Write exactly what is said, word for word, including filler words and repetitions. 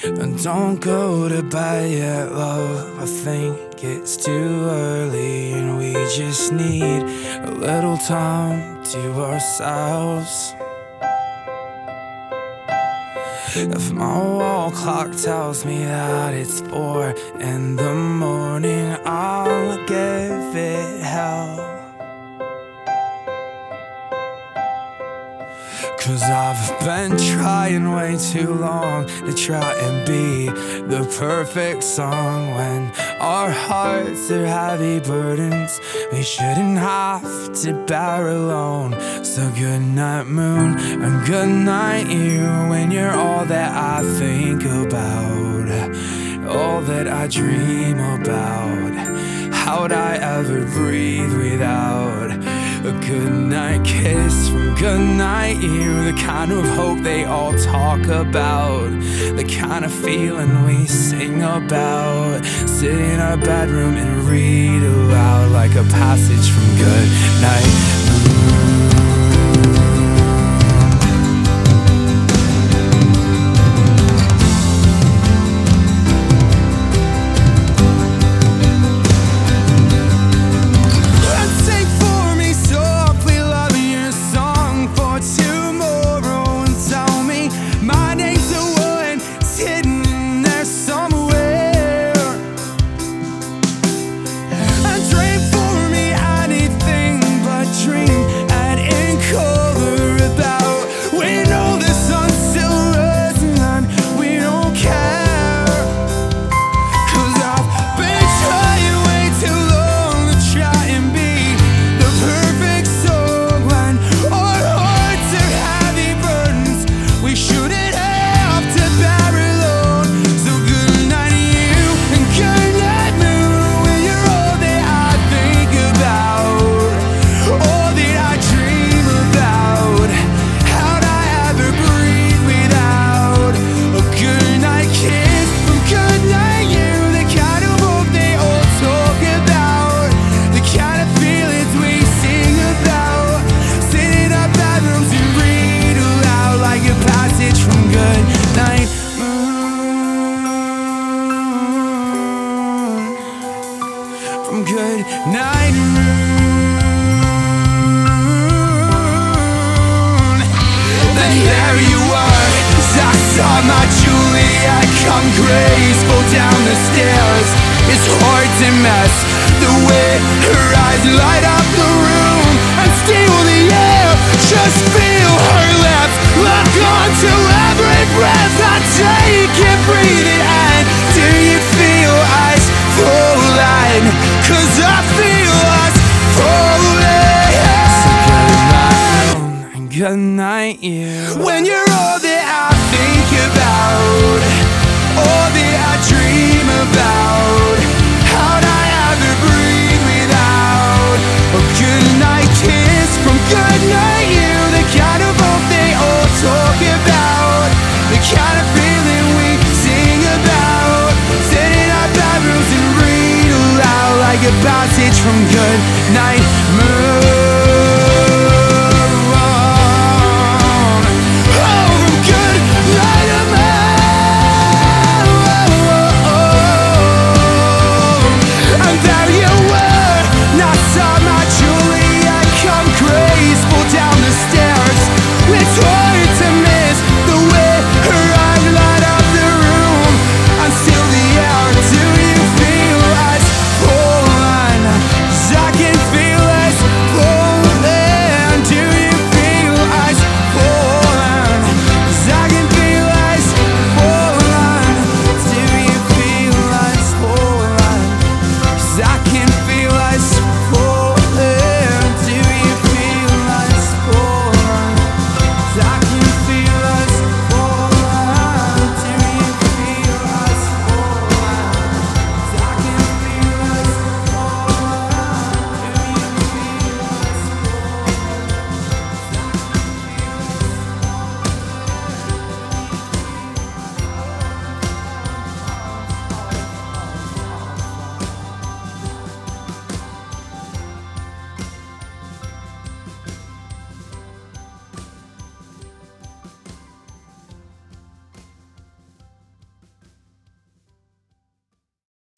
And don't go to bed yet, love. I think it's too early, and we just need a little time to ourselves. If my wall clock tells me that it's four in the morning, I'll give it hell. Cause I've been trying way too long to try and be the perfect song. When our hearts are heavy burdens we shouldn't have to bear alone. So good night moon, and good night you, when you're all that I think about, all that I dream about. How'd I ever breathe without a goodnight kiss from goodnight you? The kind of hope they all talk about, the kind of feeling we sing about. Sit in our bedroom and read aloud like a passage from Goodnight from Good Night Moon. Then there you were, as I saw my Juliet come graceful down the stairs. It's hard to miss the way her eyes light up the room and steal the air. Just feel her lips lock onto every breath I take it, breathe it in. Do you feel us falling? Cause I feel us falling. So good night moon, and good night you, when you're all that I think about, all that I dream about. How'd I ever breathe without a good night kiss from good night you? The kind of hope they all talk about, the kind of feeling we sing about. Sit in our bedrooms and read aloud like a passage from Good Night